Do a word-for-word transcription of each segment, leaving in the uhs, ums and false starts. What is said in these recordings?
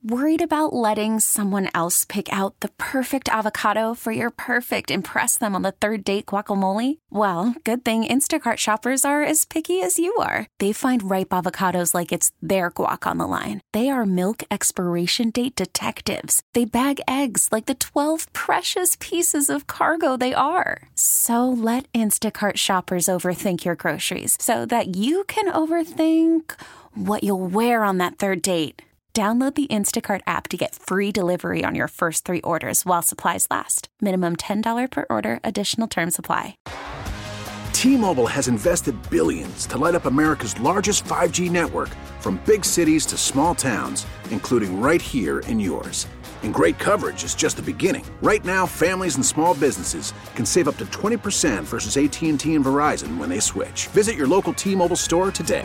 Worried about letting someone else pick out the perfect avocado for your perfect impress them on the third date guacamole? Well, good thing Instacart shoppers are as picky as you are. They find ripe avocados like it's their guac on the line. They are milk expiration date detectives. They bag eggs like the twelve precious pieces of cargo they are. So let Instacart shoppers overthink your groceries so that you can overthink what you'll wear on that third date. Download the Instacart app to get free delivery on your first three orders while supplies last. Minimum ten dollars per order. Additional terms apply. T-Mobile has invested billions to light up America's largest five G network, from big cities to small towns, including right here in yours. And great coverage is just the beginning. Right now, families and small businesses can save up to twenty percent versus A T and T and Verizon when they switch. Visit your local T-Mobile store today.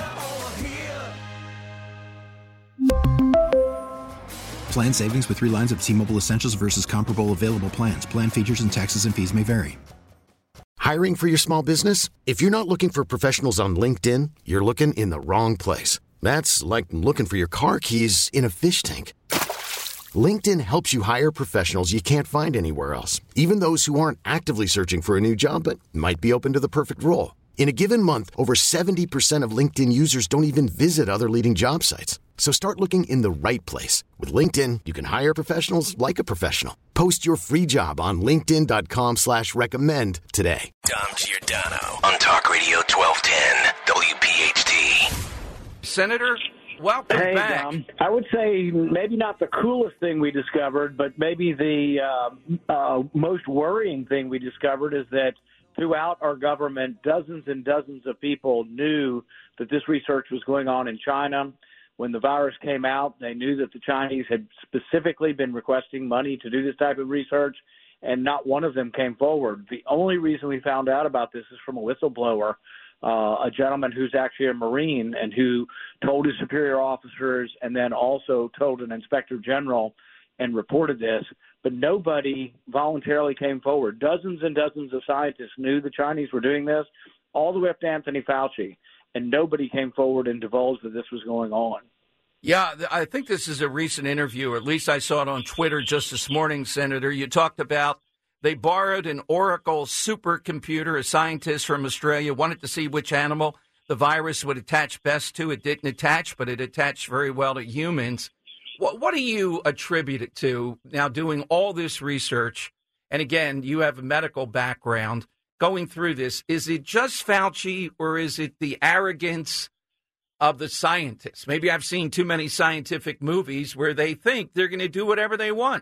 Plan savings with three lines of T-Mobile Essentials versus comparable available plans. Plan features and taxes and fees may vary. Hiring for your small business? If you're not looking for professionals on LinkedIn, you're looking in the wrong place. That's like looking for your car keys in a fish tank. LinkedIn helps you hire professionals you can't find anywhere else, even those who aren't actively searching for a new job but might be open to the perfect role. In a given month, over seventy percent of LinkedIn users don't even visit other leading job sites. So start looking in the right place. With LinkedIn, you can hire professionals like a professional. Post your free job on linkedin.com slash recommend today. Dom Giordano on Talk Radio twelve ten W P H T. Senator, welcome hey, back. Dom. I would say maybe not the coolest thing we discovered, but maybe the uh, uh, most worrying thing we discovered is that throughout our government, dozens and dozens of people knew that this research was going on in China. When the virus came out, they knew that the Chinese had specifically been requesting money to do this type of research, and not one of them came forward. The only reason we found out about this is from a whistleblower, uh, a gentleman who's actually a Marine and who told his superior officers and then also told an inspector general and reported this. But nobody voluntarily came forward. Dozens and dozens of scientists knew the Chinese were doing this, all the way up to Anthony Fauci. And nobody came forward and divulged that this was going on. Yeah, I think this is a recent interview, or at least I saw it on Twitter just this morning, Senator. You talked about they borrowed an Oracle supercomputer. A scientist from Australia wanted to see which animal the virus would attach best to. It didn't attach, but it attached very well to humans. What, what do you attribute it to now doing all this research? And again, you have a medical background. Going through this, is it just Fauci or is it the arrogance of the scientists? Maybe I've seen too many scientific movies where they think they're going to do whatever they want.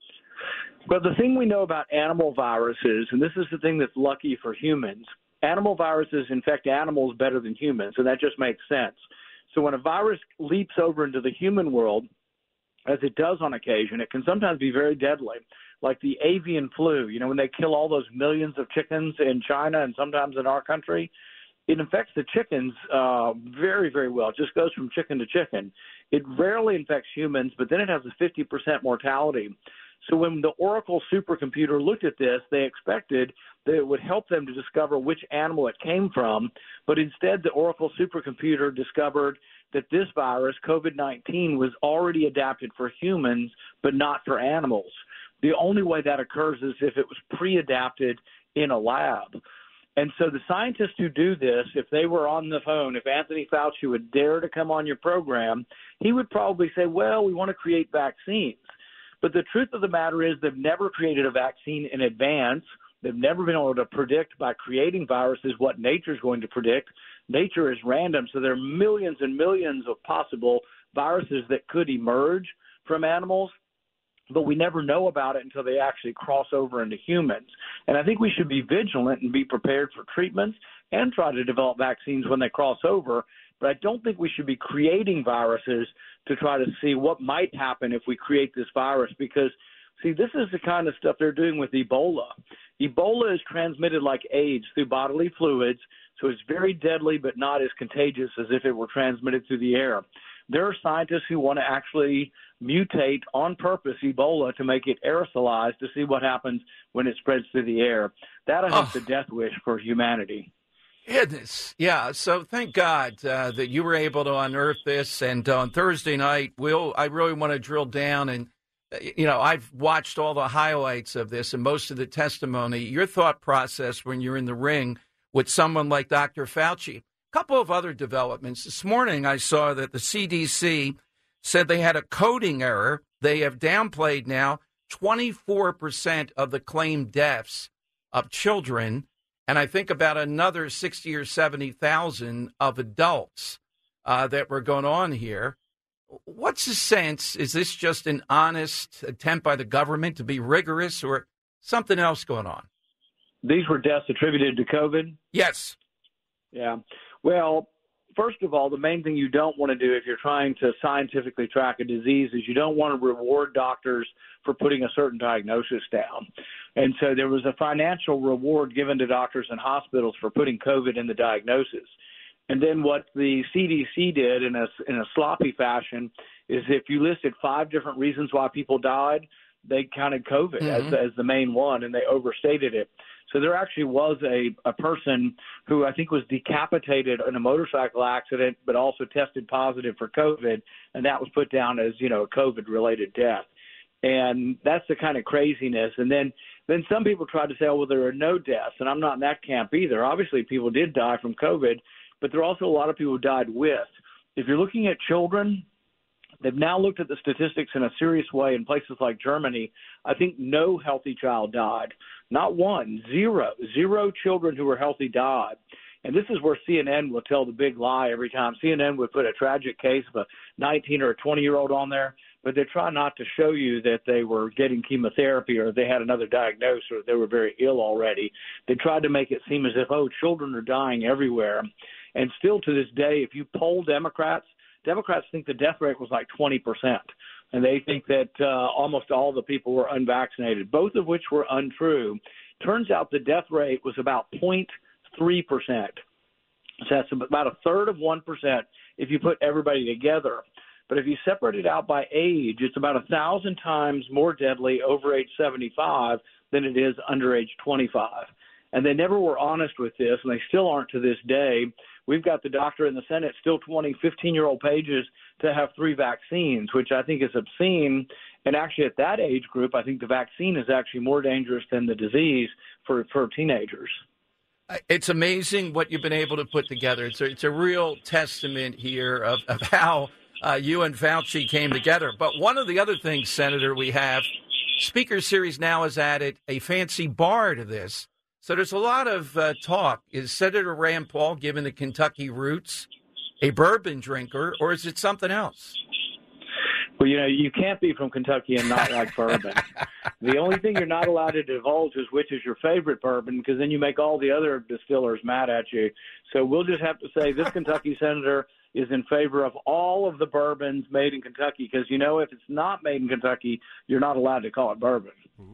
Well, the thing we know about animal viruses, and this is the thing that's lucky for humans, animal viruses infect animals better than humans, and that just makes sense. So when a virus leaps over into the human world, as it does on occasion, it can sometimes be very deadly. Like the avian flu, you know, when they kill all those millions of chickens in China and sometimes in our country, it infects the chickens uh, very, very well. It just goes from chicken to chicken. It rarely infects humans, but then it has a fifty percent mortality. So when the Oracle supercomputer looked at this, they expected that it would help them to discover which animal it came from, but instead the Oracle supercomputer discovered that this virus, COVID nineteen, was already adapted for humans, but not for animals. The only way that occurs is if it was pre-adapted in a lab. And so the scientists who do this, if they were on the phone, if Anthony Fauci would dare to come on your program, he would probably say, well, we want to create vaccines. But the truth of the matter is they've never created a vaccine in advance. They've never been able to predict by creating viruses what nature is going to predict. Nature is random, so there are millions and millions of possible viruses that could emerge from animals, but we never know about it until they actually cross over into humans. And I think we should be vigilant and be prepared for treatments and try to develop vaccines when they cross over. But I don't think we should be creating viruses to try to see what might happen if we create this virus because, see, this is the kind of stuff they're doing with Ebola. Ebola is transmitted like AIDS through bodily fluids, so it's very deadly but not as contagious as if it were transmitted through the air. There are scientists who want to actually mutate on purpose Ebola to make it aerosolized to see what happens when it spreads through the air. That, I think, is oh. the death wish for humanity. Goodness. Yeah. So thank God uh, that you were able to unearth this. And on Thursday night, we'll, I really want to drill down. And, you know, I've watched all the highlights of this and most of the testimony. Your thought process when you're in the ring with someone like Doctor Fauci. A couple of other developments. This morning, I saw that the C D C said they had a coding error. They have downplayed now twenty-four percent of the claimed deaths of children. And I think about another sixty or seventy thousand of adults uh, that were going on here. What's the sense? Is this just an honest attempt by the government to be rigorous or something else going on? These were deaths attributed to COVID? Yes. Yeah. Well, first of all, the main thing you don't want to do if you're trying to scientifically track a disease is you don't want to reward doctors for putting a certain diagnosis down. And so there was a financial reward given to doctors and hospitals for putting COVID in the diagnosis. And then what the C D C did in a, in a sloppy fashion is if you listed five different reasons why people died, they counted COVID mm-hmm. as, as the main one, and they overstated it. So there actually was a, a person who I think was decapitated in a motorcycle accident, but also tested positive for COVID, and that was put down as, you know, a COVID-related death. And that's the kind of craziness. And then then some people tried to say, oh, well, there are no deaths, and I'm not in that camp either. Obviously, people did die from COVID, but there are also a lot of people who died with. If you're looking at children, they've now looked at the statistics in a serious way in places like Germany. I think no healthy child died. Not one, zero, zero children who were healthy died. And this is where C N N will tell the big lie every time. C N N would put a tragic case of a nineteen or a twenty-year-old on there, but they try not to show you that they were getting chemotherapy or they had another diagnosis or they were very ill already. They tried to make it seem as if, oh, children are dying everywhere. And still to this day, if you poll Democrats, Democrats think the death rate was like twenty percent, and they think that uh, almost all the people were unvaccinated, both of which were untrue. Turns out the death rate was about zero point three percent. So that's about a third of one percent if you put everybody together. But if you separate it out by age, it's about a thousand times more deadly over age seventy-five than it is under age twenty-five. And they never were honest with this, and they still aren't to this day. We've got the doctor in the Senate still twenty, fifteen-year-old pages to have three vaccines, which I think is obscene. And actually at that age group, I think the vaccine is actually more dangerous than the disease for, for teenagers. It's amazing what you've been able to put together. It's a, it's a real testament here of, of how uh, you and Fauci came together. But one of the other things, Senator, we have, Speaker Series now has added a fancy bar to this. So there's a lot of uh, talk. Is Senator Rand Paul, given the Kentucky roots, a bourbon drinker, or is it something else? Well, you know, you can't be from Kentucky and not like bourbon. The only thing you're not allowed to divulge is which is your favorite bourbon, because then you make all the other distillers mad at you. So we'll just have to say this Kentucky senator is in favor of all of the bourbons made in Kentucky, because, you know, if it's not made in Kentucky, you're not allowed to call it bourbon.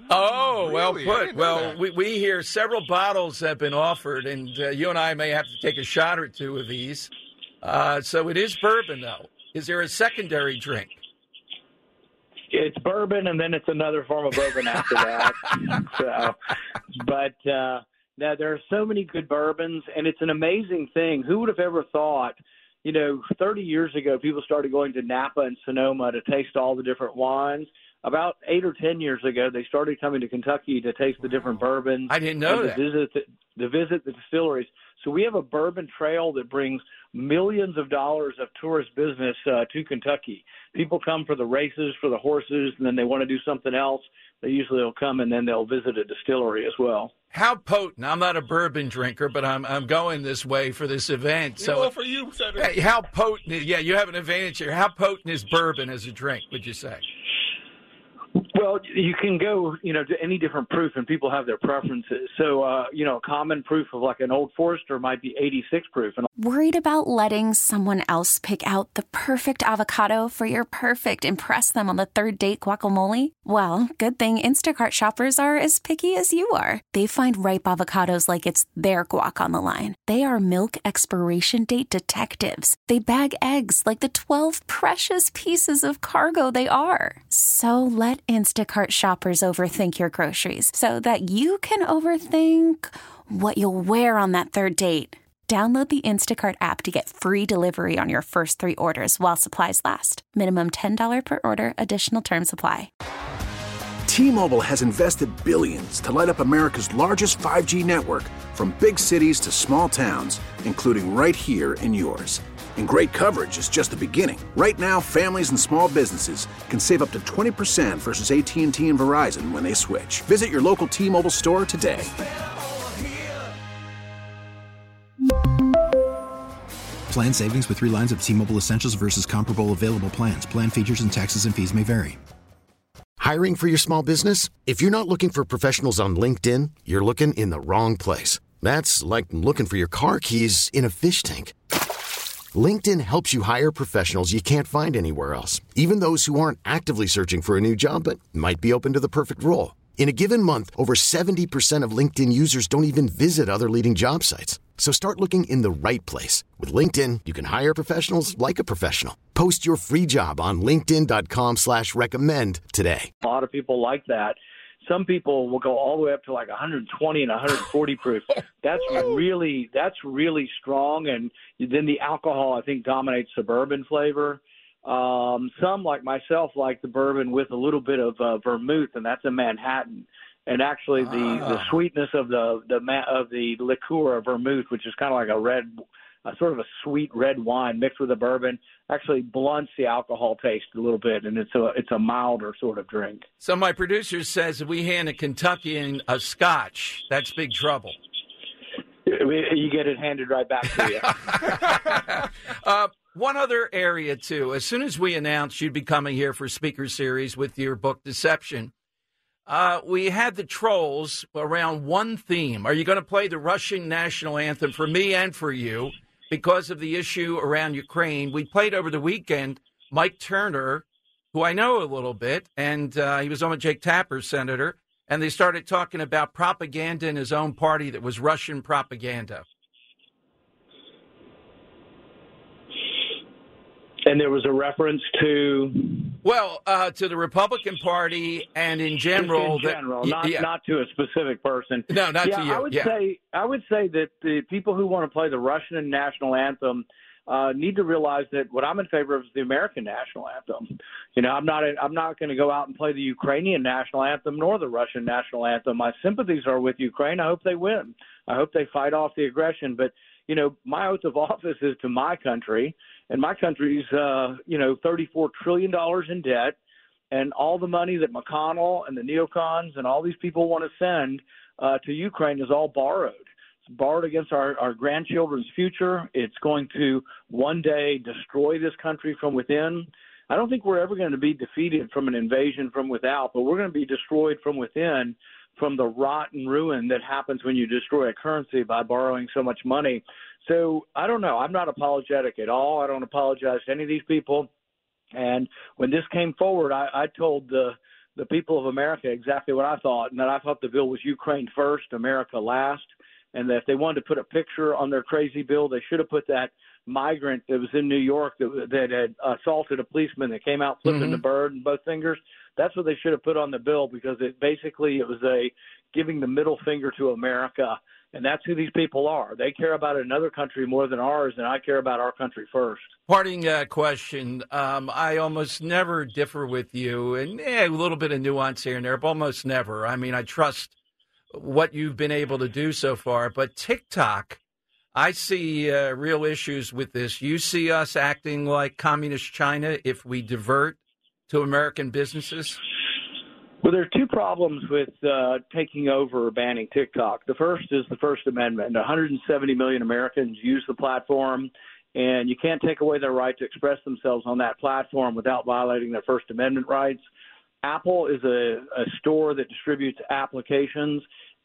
Oh, really? well put. Well, we, we hear several bottles have been offered, and uh, you and I may have to take a shot or two of these. Uh, so it is bourbon, though. Is there a secondary drink? It's bourbon, and then it's another form of bourbon after that. So, but uh, now there are so many good bourbons, and it's an amazing thing. Who would have ever thought, you know, thirty years ago, people started going to Napa and Sonoma to taste all the different wines. About eight or ten years ago, they started coming to Kentucky to taste the different bourbons. I didn't know and that. To visit the, to visit the distilleries. So we have a bourbon trail that brings millions of dollars of tourist business uh, to Kentucky. People come for the races, for the horses, and then they want to do something else. They usually will come and then they'll visit a distillery as well. How potent? I'm not a bourbon drinker, but I'm I'm going this way for this event. So well, for you, Senator. Hey, how potent? Yeah, you have an advantage here. How potent is bourbon as a drink, would you say? Well, you can go, you know, to any different proof, and people have their preferences. So, uh, you know, a common proof of like an Old Forester might be eighty-six proof. And Worried about letting someone else pick out the perfect avocado for your perfect impress them on the third date guacamole? Well, good thing Instacart shoppers are as picky as you are. They find ripe avocados like it's their guac on the line. They are milk expiration date detectives. They bag eggs like the twelve precious pieces of cargo they are. So let Instacart shoppers overthink your groceries so that you can overthink what you'll wear on that third date. Download the Instacart app to get free delivery on your first three orders while supplies last. Minimum ten dollars per order. Additional terms apply. T-Mobile has invested billions to light up America's largest five G network, from big cities to small towns, including right here in yours. And great coverage is just the beginning. Right now, families and small businesses can save up to twenty percent versus A T and T and Verizon when they switch. Visit your local T-Mobile store today. Plan savings with three lines of T-Mobile Essentials versus comparable available plans. Plan features and taxes and fees may vary. Hiring for your small business? If you're not looking for professionals on LinkedIn, you're looking in the wrong place. That's like looking for your car keys in a fish tank. LinkedIn helps you hire professionals you can't find anywhere else, even those who aren't actively searching for a new job but might be open to the perfect role. In a given month, over seventy percent of LinkedIn users don't even visit other leading job sites. So start looking in the right place. With LinkedIn, you can hire professionals like a professional. Post your free job on linkedin.com slash recommend today. A lot of people like that. Some people will go all the way up to like one twenty and one forty proof. That's really that's really strong. And then the alcohol, I think, dominates the bourbon flavor. Um, some, like myself, like the bourbon with a little bit of uh, vermouth, and that's a Manhattan. And actually, the, ah. the sweetness of the the of the liqueur of vermouth, which is kind of like a red, a sort of a sweet red wine mixed with a bourbon, actually blunts the alcohol taste a little bit, and it's a it's a milder sort of drink. So my producer says if we hand a Kentuckian a Scotch, that's big trouble. You get it handed right back to you. uh, one other area, too. As soon as we announced you'd be coming here for Speaker Series with your book, Deception, uh, we had the trolls around one theme. Are you going to play the Russian national anthem for me and for you because of the issue around Ukraine? We played over the weekend Mike Turner, who I know a little bit, and uh, he was on with Jake Tapper, Senator, and they started talking about propaganda in his own party that was Russian propaganda. And there was a reference to? Well, uh, to the Republican Party and in general. In general, that, not, yeah. not to a specific person. No, not yeah, to you. I would, yeah. say, I would say that the people who want to play the Russian national anthem uh, need to realize that what I'm in favor of is the American national anthem. You know, I'm not I'm not going to go out and play the Ukrainian national anthem nor the Russian national anthem. My sympathies are with Ukraine. I hope they win. I hope they fight off the aggression. But, you know, my oath of office is to my country. And my country's, uh, you know, thirty-four trillion dollars in debt, and all the money that McConnell and the neocons and all these people want to send uh, to Ukraine is all borrowed. It's borrowed against our, our grandchildren's future. It's going to one day destroy this country from within. I don't think we're ever going to be defeated from an invasion from without, but we're going to be destroyed from within from the rot and ruin that happens when you destroy a currency by borrowing so much money. So I don't know. I'm not apologetic at all. I don't apologize to any of these people. And when this came forward, I, I told the the people of America exactly what I thought, and that I thought the bill was Ukraine first, America last, and that if they wanted to put a picture on their crazy bill, they should have put that migrant that was in New York that, that had assaulted a policeman that came out flipping mm-hmm. the bird in both fingers. That's what they should have put on the bill, because it basically it was a giving the middle finger to America. And that's who these people are. They care about another country more than ours, and I care about our country first. Parting uh, question. Um, I almost never differ with you, and eh, a little bit of nuance here and there, but almost never. I mean, I trust what you've been able to do so far. But TikTok, I see uh, real issues with this. You see us acting like communist China if we divert to American businesses? Well, there are two problems with uh, taking over or banning TikTok. The first is the First Amendment. one hundred seventy million Americans use the platform, and you can't take away their right to express themselves on that platform without violating their First Amendment rights. Apple is a, a store that distributes applications,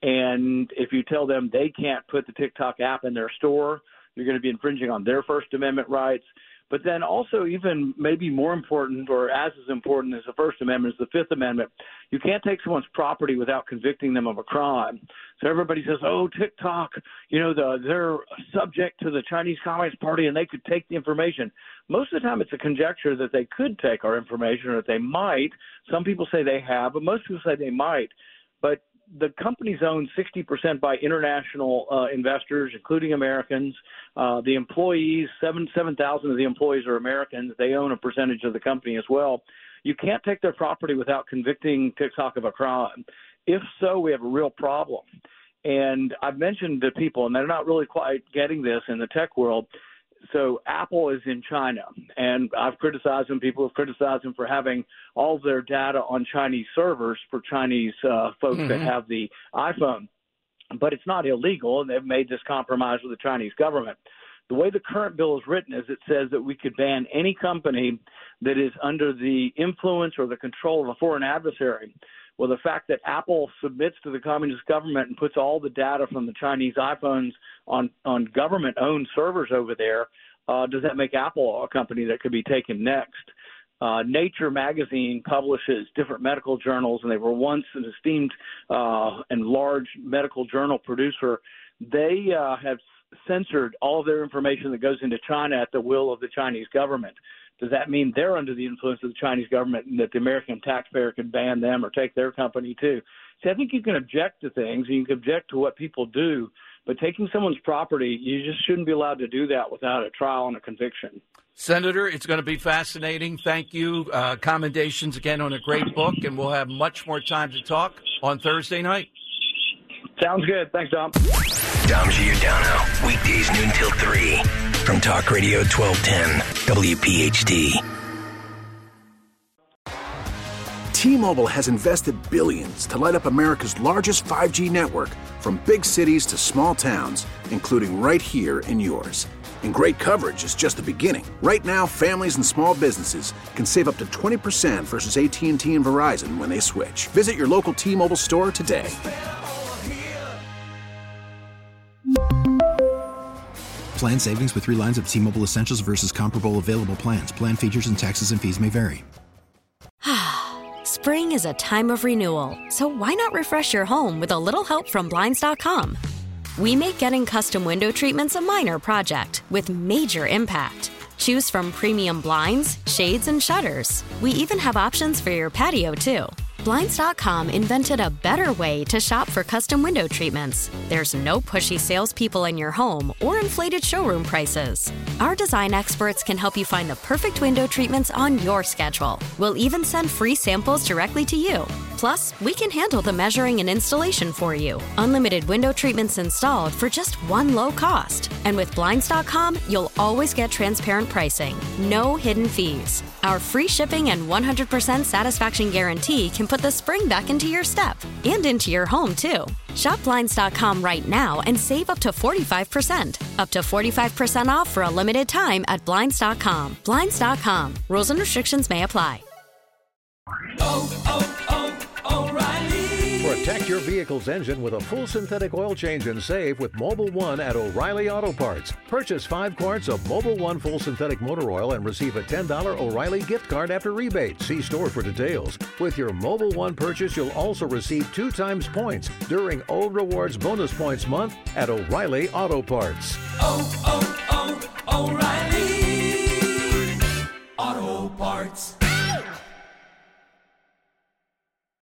and if you tell them they can't put the TikTok app in their store, you're going to be infringing on their First Amendment rights. But then also, even maybe more important, or as is important as the First Amendment, is the Fifth Amendment. You can't take someone's property without convicting them of a crime. So everybody says, oh, TikTok, you know, the, they're subject to the Chinese Communist Party and they could take the information. Most of the time it's a conjecture that they could take our information, or that they might. Some people say they have, but most people say they might. But the company's owned sixty percent by international uh, investors, including Americans. Uh, the employees, seven seven thousand of the employees are Americans. They own a percentage of the company as well. You can't take their property without convicting TikTok of a crime. If so, we have a real problem. And I've mentioned to people, and they're not really quite getting this in the tech world. So Apple is in China, and I've criticized them. People have criticized them for having all of their data on Chinese servers for Chinese uh, folks mm-hmm. that have the iPhone. But it's not illegal, and they've made this compromise with the Chinese government. The way the current bill is written is it says that we could ban any company that is under the influence or the control of a foreign adversary. Well, the fact that Apple submits to the communist government and puts all the data from the Chinese iPhones on, on government-owned servers over there, uh, does that make Apple a company that could be taken next? Uh, Nature magazine publishes different medical journals, and they were once an esteemed uh, and large medical journal producer. They uh, have censored all of their information that goes into China at the will of the Chinese government. Does that mean they're under the influence of the Chinese government and that the American taxpayer could ban them or take their company too? See, I think you can object to things and you can object to what people do, but taking someone's property, you just shouldn't be allowed to do that without a trial and a conviction. Senator, it's going to be fascinating. Thank you. Uh, commendations again on a great book, and we'll have much more time to talk on Thursday night. Sounds good. Thanks, Dom. Dom Giordano, weekdays noon till three from Talk Radio twelve ten W P H T. T-Mobile has invested billions to light up America's largest five G network, from big cities to small towns, including right here in yours. And great coverage is just the beginning. Right now, families and small businesses can save up to twenty percent versus A T and T and Verizon when they switch. Visit your local T-Mobile store today. Plan savings with three lines of T-Mobile Essentials versus comparable available plans. Plan features and taxes and fees may vary. Spring is a time of renewal, so why not refresh your home with a little help from Blinds dot com? We make getting custom window treatments a minor project with major impact. Choose from premium blinds, shades, and shutters. We even have options for your patio, too. Blinds dot com invented a better way to shop for custom window treatments. There's no pushy salespeople in your home or inflated showroom prices. Our design experts can help you find the perfect window treatments on your schedule. We'll even send free samples directly to you. Plus, we can handle the measuring and installation for you. Unlimited window treatments installed for just one low cost. And with Blinds dot com, you'll always get transparent pricing. No hidden fees. Our free shipping and one hundred percent satisfaction guarantee can put the spring back into your step and into your home, too. Shop Blinds dot com right now and save up to forty-five percent. Up to forty-five percent off for a limited time at Blinds dot com. Blinds dot com. Rules and restrictions may apply. Oh, oh, oh, O'Reilly. Protect your vehicle's engine with a full synthetic oil change and save with Mobil one at O'Reilly Auto Parts. Purchase five quarts of Mobil one full synthetic motor oil and receive a ten dollars O'Reilly gift card after rebate. See store for details. With your Mobil one purchase, you'll also receive two times points during O Rewards Bonus Points Month at O'Reilly Auto Parts. Oh,